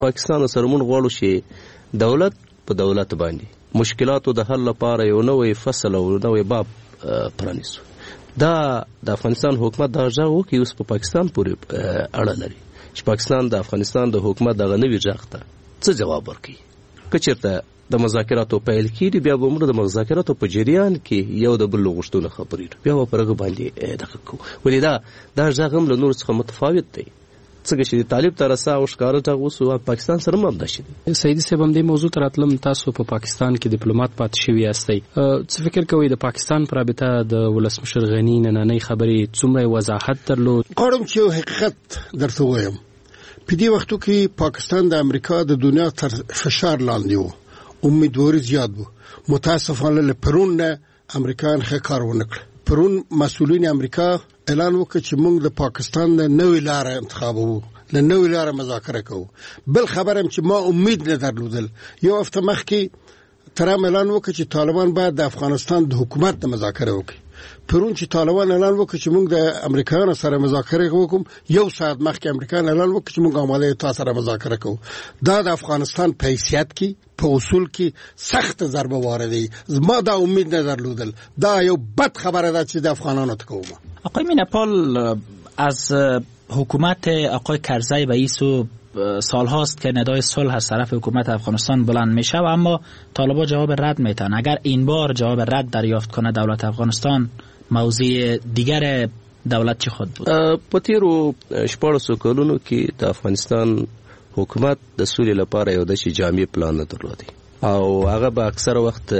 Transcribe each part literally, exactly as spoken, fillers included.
پاکستان سره مونږ غواړو چې دولت په دولت باندې مشکلاتو د حل لپاره یو نوې فصل او نوې باب پرانیسو. دا د افغانستان حکومت دا ځای وکړي اوس په پاکستان پورې اړه لري چې پاکستان د افغانستان د حکومت دغه نوي ځای ته څه جواب ورکړي. که چېرته د مذاکراتو پیل کېږي بیا به موږ د مذاکراتو په جریان کې یو د بل غوښتنو خبرې بیا به په هغه باندې دغه کوو. ولې دا دا ځای هم له نورو څخه متفاوت دی. څنګه چې طالب ته رسا او ښکاره ته اوس پاکستان سره هم همدا شي. سیدي صاحب هم دې موضوع ته راتلم، تاسو په پاکستان کې ډیپلوماټ پاتې شوي یاستئ، څه فکر کوئ د پاکستان په رابطه د ولسمشر غني نننۍ خبرې څومره وضاحت درلود؟ غواړم چې یو حقیقت درته ووایم. په دې وختو کې پاکستان د امریکا د دنیا تر فشار لاندې و، امیدواري زیات و. متاسفانه له پرون نه امریکایان ښه کار ونه کړ. پرون مسؤلین امریکا اعلان وکړ چې موږ د پاکستان د نوې لارې انتخابوو، له نوې لارې مذاکره کوو. بل خبرم چې ما امید نه درلودل، یو هفته مخکې ترام اعلان وکړ چې طالبان باید د افغانستان د حکومت د مذاکره وکړي. پرون چې طالبان اعلان وکړ چې موږ د امریکایانو سره مذاکره وکړو، یو ساعت مخکې امریکایان اعلان وکړ چې موږ آماده تاسو سره مذاکره کوو. دا د افغانستان په حیثیت کې په اصول کې سخت ضربه واردی. ما دا امید نه درلودل. دا یو بد خبره ده چې د افغانانو ته کوم. آقای مینپال، از حکومت آقای کرزی و ایسو سال هاست که ندای صلح از طرف حکومت افغانستان بلند میشه و اما طالبان جواب رد میتن. اگر این بار جواب رد دریافت کنه دولت افغانستان، موضوع دیگر دولت چی خود بود؟ په تیرو شپاړسو کلونو کې د افغانستان حکومت د سولې لپاره یو داسې جامع پلان نه درلودی او هغه به اکثر وخت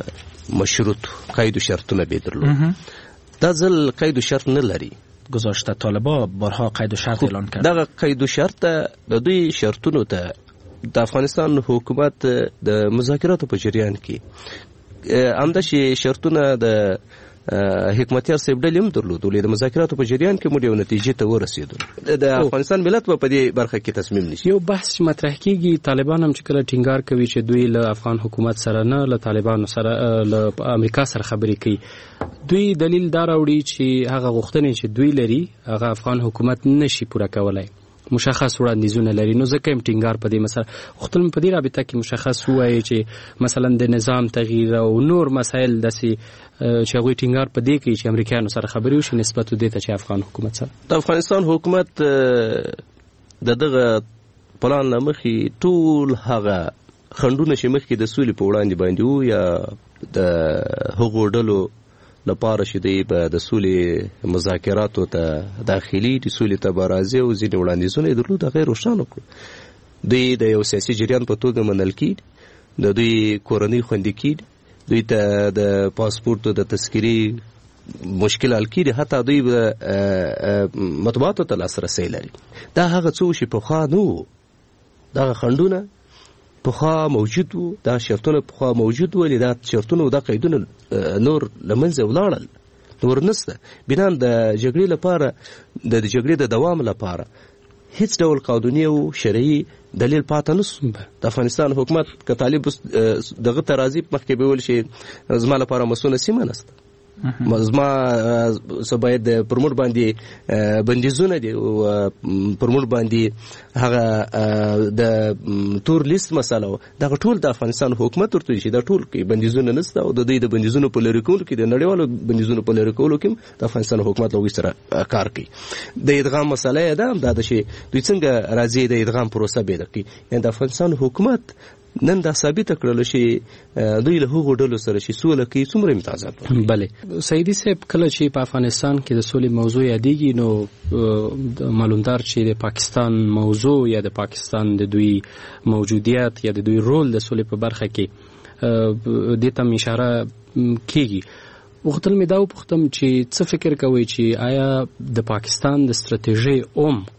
مشروط قید و شرطونه به درلود. دا ځل قید و شرط نه لري. گذاشته طالبا بارها قید و شرط اعلان کرد. دغه قید و شرط د دوی شرطونو ته د افغانستان حکومت د مذاکراتو په جریان کې همدا شی شرطونه د حکمتیار صاحب ډلې هم درلود. ولې د مذاکراتو په جریان کې موږ یو نتیجې ته ورسېدو. د افغانستان ملت په دې برخه کې تصمیم نیسي. یو بحث مطرح کیږي، طالبان هم چې کله ټینګار کوي چې دوی له افغان حکومت سره نه، له طالبانو سره له امریکا سره خبرې کوي. دوی دلیل دا راوړي چې هغه غوښتنې چې دوی لري هغه افغان حکومت نشي پوره کولای، مشخص وړاندیزونه لري. نو ځکه هم ټینګار په دې مسله غوښتل په دې رابطه کې مشخص وایي چې مثلا د نظام تغییر او نور مسایل داسې چې هغوی ټینګار په دې کوي چې امریکایانو سره خبرې وشي نسبت دې ته چې افغان حکومت سره. د افغانستان حکومت د دغه پلان نه مخکې ټول هغه خنډونه چې مخکې د سولې په وړاندې باندې وو یا د هغو ډلو لپاره چې دی به د سولې مذاکراتو ته داخلي د سولې ته به راځي او ځینې وړاندیزونه یې درلود، هغه یې روښانه کړو. دوی د یو سیاسي جریان په توګه منل کېږي، د دوی کورنۍ خوندي کېږي، دوی ته د پاسپورټو د تذکرې مشکل حل کېږي، حتی دوی به مطبوعاتو ته لاسرسی لري. دا هغه څه چې پخوا نه وو. دغه خنډونه پخوا موجود وو، دا شرطونه پخوا موجود وو، دا شرطونه او دا قیدونه نور له منځه ولاړل، نور نشته. بنا د جګړې لپاره د جګړې د دوام لپاره هیڅ ډول قانوني او شرعي دلیل پاتې نشو. د افغانستان حکومت که طالب دغه ترازی مخکې به ویل شي زما لپاره مسونه سیمه نشته، زما باید پرموټ باندې بندیزونه دي او پرموټ باندې هغه د تور لیست مسله دغه ټول د افغانستان حکومت ورته شي دا ټول کې بندیزونه نشته او د دې د بندیزونو په لری کولو کې د نړیوالو بندیزونو په لری کولو کې د افغانستان حکومت لوي سره کار کوي. د ادغام مسله ده هم دا شي دوی څنګه راځي د ادغام پروسه به دقي. یعنی د افغانستان حکومت نن دا ثابت کړل شي دوی له هغو ډلو سره شي سوله کوي څومره امتیازات. بله سیدي صاحب، کله چې په افغانستان کې د سولې موضوع یادېږي نو معلومدار چې د پاکستان موضوع یا د پاکستان د دوی موجودیت یا د دوی رول د سولې په برخه کې دې ته اشاره کیږي. وختل مې دا وپوښتم چې څه فکر کوئ چې آیا د پاکستان د ستراتیژۍ عمق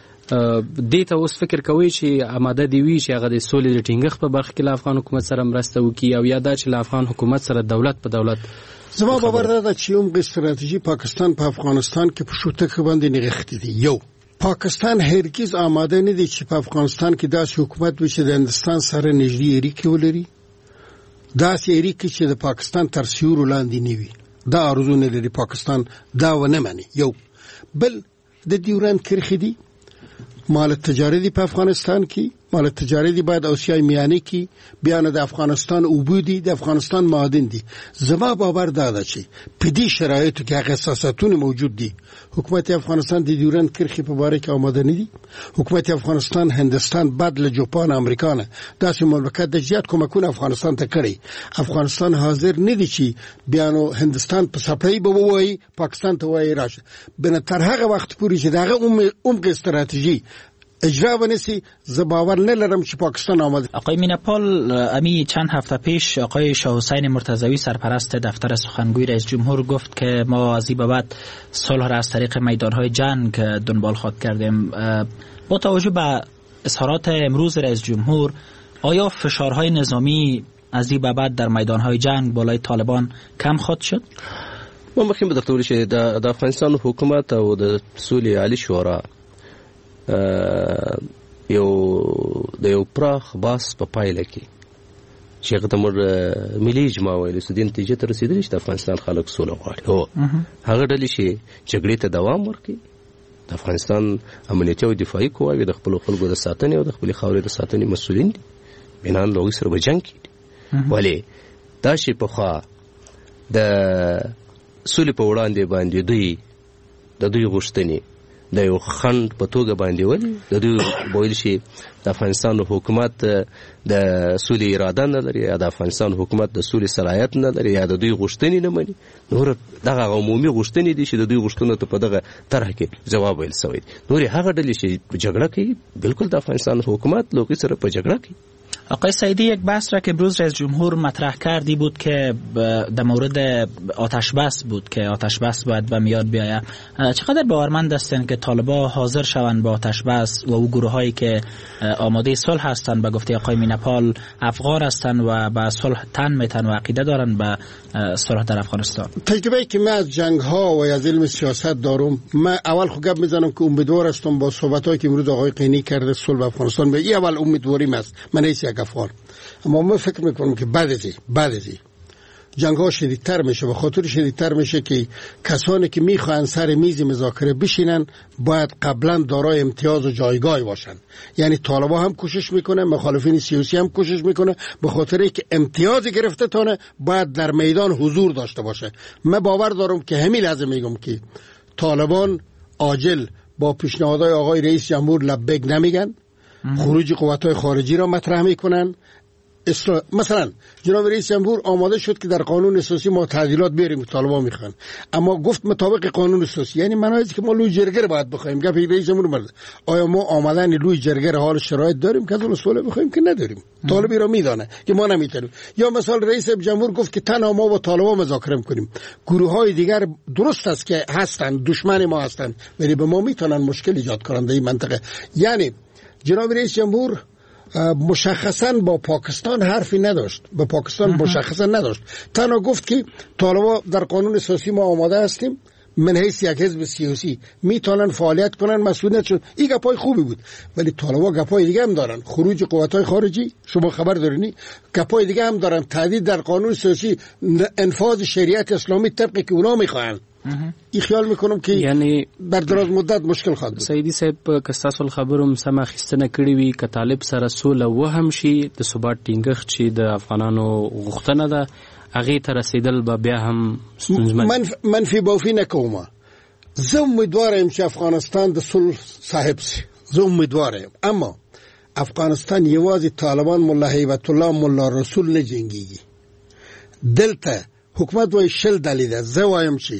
دې ته اوس فکر کوي چې آماده دی وي چې هغه د سولې د ټینګښت په برخه کې له افغان حکومت سره مرسته وکړي او یا دا چې له افغان حکومت سره دولت په دولت؟ زما باور ده چې عمق استراتیژي پاکستان په افغانستان کې په شوتک باندې نغښتې دي. یو، پاکستان هرگز آماده نه دی چې په افغانستان کې داسې حکومت وي چې د هندستان سره نږدې اړیکې ولري، داسې اړیکې چې د پاکستان تر سیوري لاندې نه وي. دا ارزو نه لري پاکستان، دا ونه مني. یو بل د ډیورند کرښې دي، مال تجارت په افغانستان کې، مال تجاری دی باید آسیای میانه کی بیان د افغانستان اوبودی د افغانستان معادن دی زما باور داده چی پدی شرایطو که حساسیتونه موجود دی حکومت افغانستان دی دیورن کرخی په باره کې آماده نه دی حکومت افغانستان هندستان بدل جاپان امریکا نه داسې مملکت د زیات کومکونه افغانستان ته کړی افغانستان حاضر نه دی چې بیانو هندستان په سپړی به وایي پاکستان ته وایي راشه بنه تر هغه وخت پورې چې دغه عمق استراتیژی اجرا ونسی زباور نلرم چې پاکستان آمده. آقای میناپال، امی چند هفته پیش آقای شاه حسین مرتضوی سرپرست دفتر سخنگوی رئیس جمهور گفت که ما از این به بعد صلح را از طریق میدانهای جنگ دنبال خواهد کردیم. با توجه به اظهارات امروز رئیس جمهور، آیا فشارهای نظامی از این به بعد در میدانهای جنگ بالای طالبان کم خواهد شد؟ ما مخکې به درته ویل چې د افغانستان حکومت او د سولې عالی شورا یو د یو پراخ باس په پایله کې چې هغه ته موږ ملي اجماع ویلو چې د نتیجې ته رسېدلي چې د افغانستان خلک سوله غواړي. هو هغه ډلې چې جګړې ته دوام ورکړي د افغانستان امنیتي او دفاعي قواوې د خپلو خلکو د ساتنې او د خپلې خاورې د ساتنې مسؤلین دي بنان له هغوی سره به جنګ کړي. ولې دا چې پخوا د سولې په وړاندې باندې دوی د دوی غوښتنې د یو خنډ په توګه باندې ولې د دوی بویل شي د افغانستان حکومت د سولې اراده نه لري یا د افغانستان حکومت د سولې صلاحیت نه لري یا د دوی غوښتنې نه مني. نور دغه عمومي غوښتنې دي چې د دوی غوښتنو ته په دغه طرح کې جواب ویل شوی دی. نور هغه ډلې چې جګړه کوي بالکل د افغانستان حکومت لوګي سره په جګړه کوي. آقای سعیدی، یک بحث را که امروز رئیس جمهور مطرح کردی بود که در مورد آتش بس بود که آتش بس باید به میاد بیاید. چقدر باورمند هستند که طالبان حاضر شوند به آتش بس و او گروه هایی که آماده صلح هستند؟ به گفته آقای میناپال افغان هستند و به صلح تن میتن و عقیده دارند به صلح در افغانستان. تجربه که من از جنگ ها و از علم سیاست دارم، من اول خو گپ میزنم که امیدوار هستم با صحبت هایی که امروز آقای قینی کرده صلح افغانستان به این اول امیدواریم است. من نیست یک افغان، اما من فکر میکنم که بعد از بعد از جنگ ها شدیدتر میشه. به خاطر شدیدتر میشه که کسانی که میخوان سر میز مذاکره بشینن باید قبلا دارای امتیاز و جایگاه باشن. یعنی طالبان هم کوشش میکنه، مخالفین سیاسی هم کوشش میکنه، به خاطر که امتیاز گرفته تانه باید در میدان حضور داشته باشه. من باور دارم که همین لازم میگم که طالبان عاجل با پیشنهادهای آقای رئیس جمهور لبیک نمیگن، خروج قوت‌های خارجی را مطرح میکنن. مثلا جناب رئیس جمهور آماده شد که در قانون اساسی ما تعدیلات بیاریم، طالبان میخوان، اما گفت مطابق قانون اساسی. یعنی معنی که ما لوی جرگه باید بخوایم. گفت رئیس جمهور مرد آیا ما آمدن لوی جرگه حال شرایط داریم که اون سوال بخوایم که نداریم؟ طالبی را میدانه که ما نمیتونیم. یا مثلا رئیس جمهور گفت که تنها ما با طالبان مذاکره میکنیم. گروه های دیگر درست است که هستند، دشمن ما هستند، ولی به ما میتونن مشکل ایجاد کنند در این منطقه. یعنی جناب رئیس جمهور مشخصا با پاکستان حرفی نداشت، با پاکستان مشخصا نداشت، تنها گفت که طالبان در قانون اساسی ما آماده هستیم، من حیث یک حزب سیاسی میتونن فعالیت کنن، مسئولیت شد. این گپای خوبی بود، ولی طالبان گپای دیگه هم دارن. خروج قوت‌های خارجی شما خبر دارین، گپای دیگه هم دارن. تعدیل در قانون سیاسی، انفاذ شریعت اسلامی طبقی که اونا میخوان. این خیال میکنم که یعنی بر دراز مدت مشکل خواهد بود. سیدی صاحب که تاسو خبروم سم اخیستنه کړی وی ک طالب سره سوله و هم شي د ثبات ټینګښت چې د افغانانو غوښتنه ده هغه تر رسیدل به بیا هم ستونزمن. من منفي بوفي نه کومه. زه امیدوارم چې افغانستان د صلح صاحب شي. زه امیدوارم، اما افغانستان یوازې طالبان مولا هیبت الله مولا رسول نه جنگيږي. دلته حکومت وای شل دلیده. زه وایم چې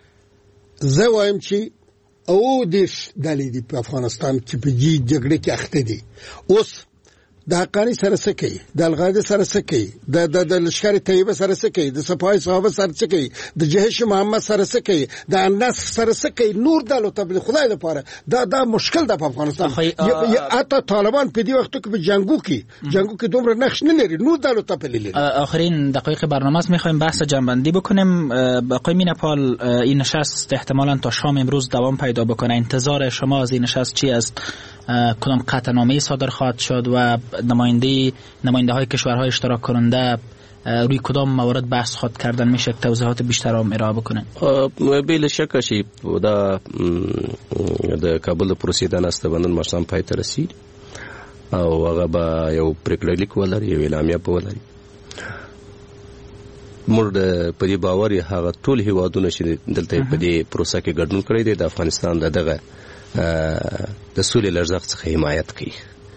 زه وایم چې او دیش دلیدی په افغانستان کې په جی جګړه کې اخته دي. اوس د حقانی سره څه کوي، د القاعده سره څه کوي، د د لشکر طیبه سره څه کوي، د سپاه صحابه سره څه کوي، د جهش محمد سره څه کوي، د النصر سره څه کوي. نور دلو تبلیغ خدای لپاره دا دا مشکل ده په افغانستان. حتی طالبان په دې وختو کې په جنگو کې جنگو کې دومره نقش نه لري. نور دلو تبلیغ لري. آخرین دقایق برنامه است، میخوایم بحث جنبندی بکنیم. آقای میناپال، این نشست احتمالاً تا شام امروز دوام پیدا بکنه. انتظار شما از این نشست چی است؟ کدام قطعنامه‌ای صادر خواهد شد و نماینده نماینده های کشورهای اشتراک کننده روی کدام موارد بحث خواهد کردن؟ میشه توضیحات بیشتر هم ارائه بکنن؟ بلا شک شي دا د کابل پروسیدان است باندې مرسام پای ته رسید او هغه به یو پریکړه لیک ولري، یو اعلامیه به ولري. موږ په دې باور یو هغه ټول هیوادونه چې دلته په دې پروسه کې ګډون کړی دی د افغانستان د دغه د سولې لړزغ څخه حمایت کوي.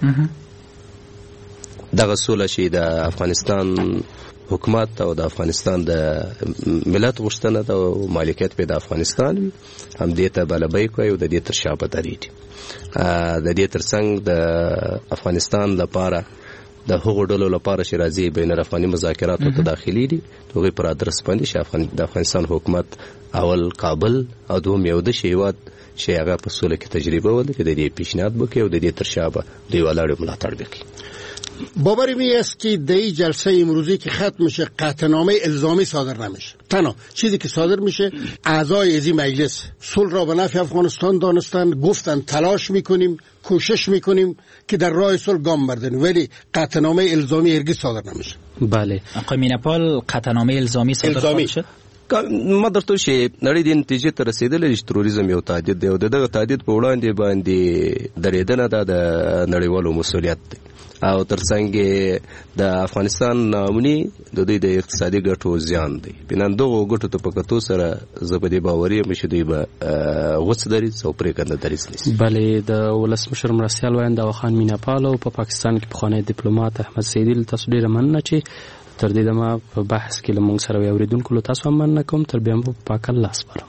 دغه سوله چې د افغانستان حکومت او د افغانستان د ملت غوښتنه ده او مالکیت په د افغانستان وي، هم دې ته بلبۍ کوي او د دې تر شا به درېږي. د دې ترڅنګ د افغانستان لپاره د هغو ډلو لپاره چې راځي بین الافغاني مذاکراتو ته داخلي دي، هغوی پر ادرس باندې چې د افغانستان حکومت اول کابل او دوم یو د هېواد چې هغه په سوله کې تجربه ولري د دې پیشنهاد وکړي او د دې تر شا به دوی ولاړ ملاتړ وکړي. باور می است که در این جلسه امروزی که ختم میشه قطعنامه الزامی صادر نمیشه. تنها چیزی که صادر میشه اعضای از این مجلس صلح را به نفع افغانستان دانستن، گفتن تلاش میکنیم، کوشش میکنیم که در راه صلح گام برداریم، ولی قطعنامه الزامی هرگز صادر نمیشه. بله آقای میناپال، قطعنامه الزامی صادر خواهد شد؟ ما درته چې نړۍ د نتیجې ته رسیدلې چې تروریزم یو تهدید دی او دغه تهدید په وړاندې باندې درېدنه ده د نړیوالو مسؤلیت دی او ترڅنګ د افغانستان ناامني د دوی د اقتصادي ګټو زیان دی. بنان دغه ګټو ته په کتو سره زه په دې باور یم چې دوی به غوڅ دریځ او پرېکنده دریځ نیسي. بلې د ولسمشر مرستیال ویاند اغاخان میناپال او په پاکستان کې پخوانی ډیپلوماټ احمد سیدي له تاسو ډېره مننه چې تر دې دمه په بحث کې له موږ سره وي. اورېدونکو له تاسو هم مننه کوم. تر بیا هم په پاک الله سپارم.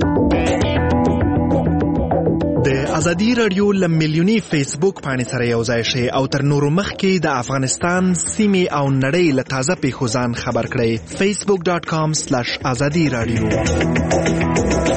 د ازادي رادیو له میلیوني فیسبوک پاڼې سره یو ځای شئ او تر نورو مخکې د افغانستان سیمې او نړۍ له تازه پیښو ځان خبر کړئ. فیسبوک ډاټ کام سلیش ازادي رادیو.